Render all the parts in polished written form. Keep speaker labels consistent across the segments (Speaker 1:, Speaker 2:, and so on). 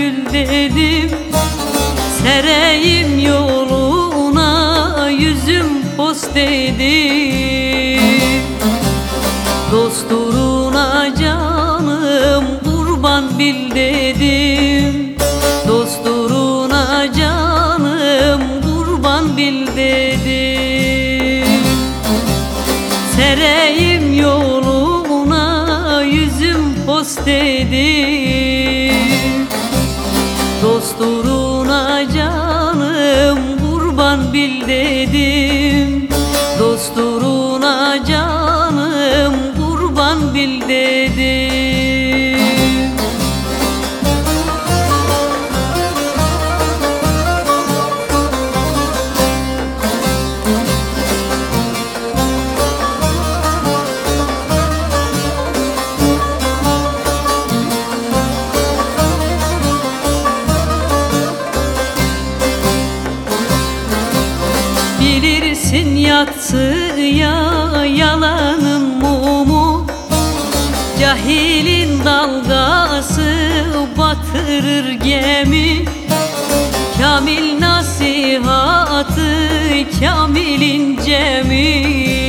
Speaker 1: gönül dedim. Sereyim yoluna, yüzüm post dedim. Dost uğruna canım kurban bil dedim. Dost uğruna canım kurban bil dedim. Sereyim yoluna, yüzüm post dedim. Dost uğruna canım kurban bil dedim. Dost uğruna canım kurban bil dedim. Bilirsin yatsıya yalanın mumu, cahilin dalgası batırır gemi. Kamil nasihatı kamilin cemi.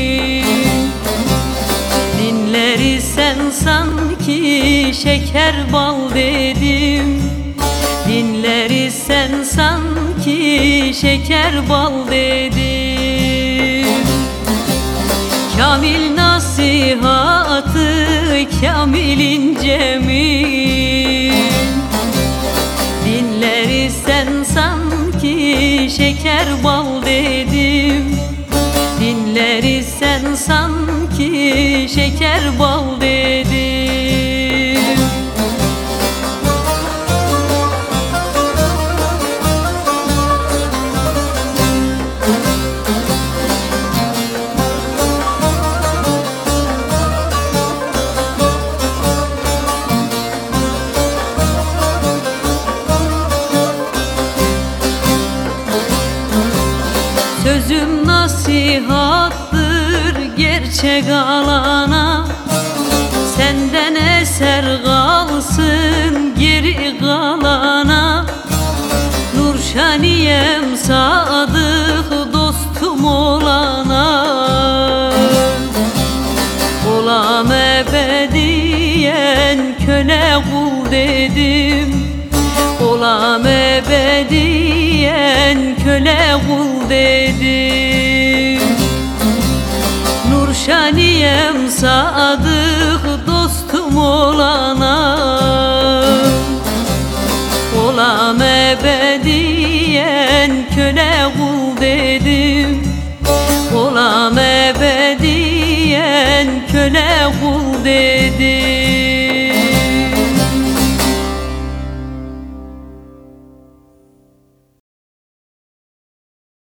Speaker 1: Dinleri sen sanki şeker bal dedim. Dinleri sen sanki şeker bal dedim. Kamil nasihatı kamilin cemi. Dinleri sen sanki şeker bal dedim. Dinleri sen sanki şeker bal dedim. Sözüm nasihattır gerçek alana. Senden eser kalsın geri kalana. Nurşaniyem sadık dostum olana. Olam ebediyen köle kul dedim. Olam ebediyen köle kul dedim. Nurşaniyem sadık dostum olana. Olam ebediyen köle kul dedim. Olam ebediyen köle kul dedim.